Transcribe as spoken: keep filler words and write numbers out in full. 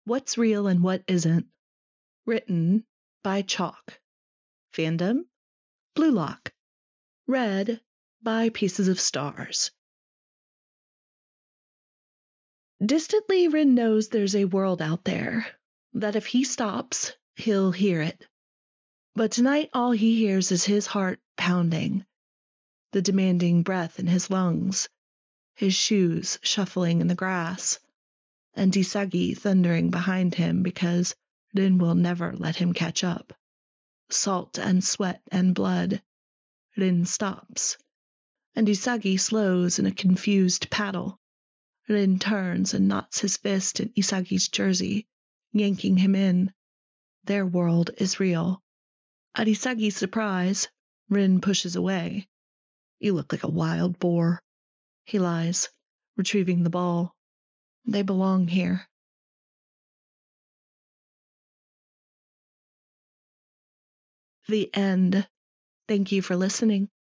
What's Real and What Isn't? Written by Chalk. Fandom? Blue Lock. Read by Pieces of Stars. Distantly, Rin knows there's a world out there, that if he stops, he'll hear it. But tonight all he hears is his heart pounding, the demanding breath in his lungs, his shoes shuffling in the grass, and Isagi thundering behind him because Rin will never let him catch up. Salt and sweat and blood. Rin stops, and Isagi slows in a confused paddle. Rin turns and knots his fist in Isagi's jersey, yanking him in. Their world is real. At Isagi's surprise, Rin pushes away. "You look like a wild boar," he lies, retrieving the ball. "They belong here." The end. Thank you for listening.